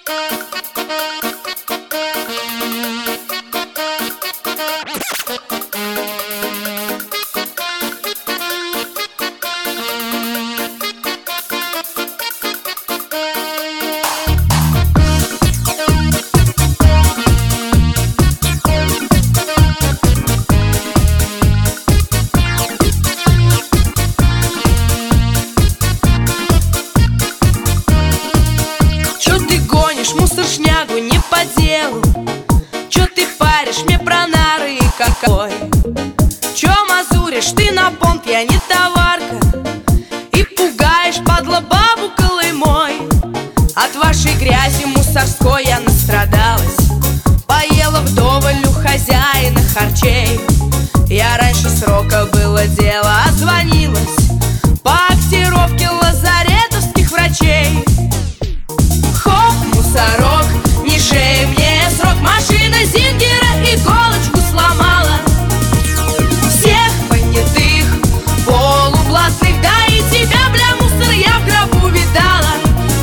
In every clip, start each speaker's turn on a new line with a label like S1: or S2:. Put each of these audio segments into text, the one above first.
S1: Мусор, шнягу не по делу. Чё ты паришь мне про нары и какой? Чё мазуришь ты на понт, я не товарка. И пугаешь, падла, бабу Колымой. От вашей грязи мусорской я настрадалась. Поела вдоволь у хозяина харчей. Я раньше срока было дело, отзвонилась по актировке лазаретовских врачей. Мусорок, не шей мне срок. Машина Зингера иголочку сломала. Всех понятых, полублатных, да и тебя, бля, мусор, я в гробу видала.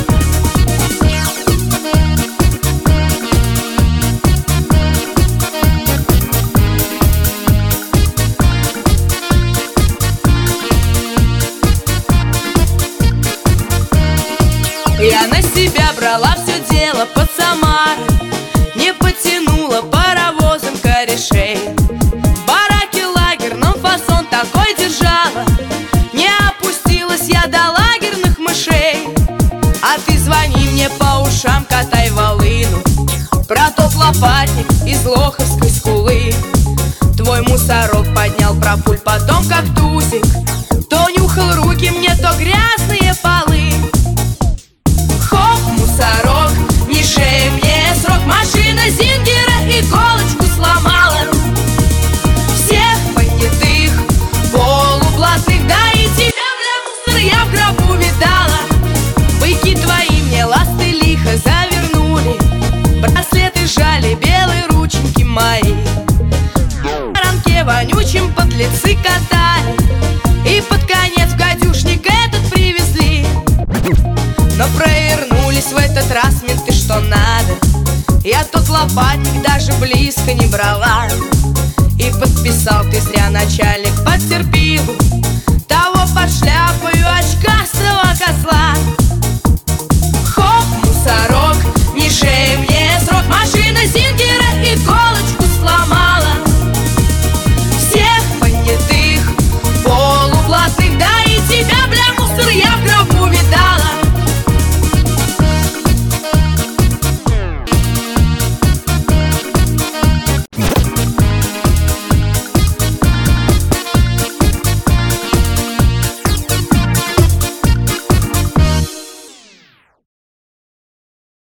S1: Я на себя брала все дело под Самарой, не потянула паровозом корешей. Бараки лагерном фасон такой держала, не опустилась я до лагерных мышей. А ты звони мне по ушам, катай волыну про тот лопатник из Лоховской скулы. Твой мусорок поднял пропуль, потом как тузик то нюхал руки мне, то грязные полы. Мусорок, не шей мне срок. Машина Зингера иголочку сломала. Всех понятых, полублатных, да и тебя, бля, мусор, я в гробу видала. Быки твои мне ласты лихо завернули, браслеты жали, белые рученьки мои. На ранке вонючим подлецы катали, и под конец в гадюшник этот привезли. Но провернулись в этот раз менты что надо. Я тот лопатник даже близко не брала. И подписал ты зря, начальник, под терпилу.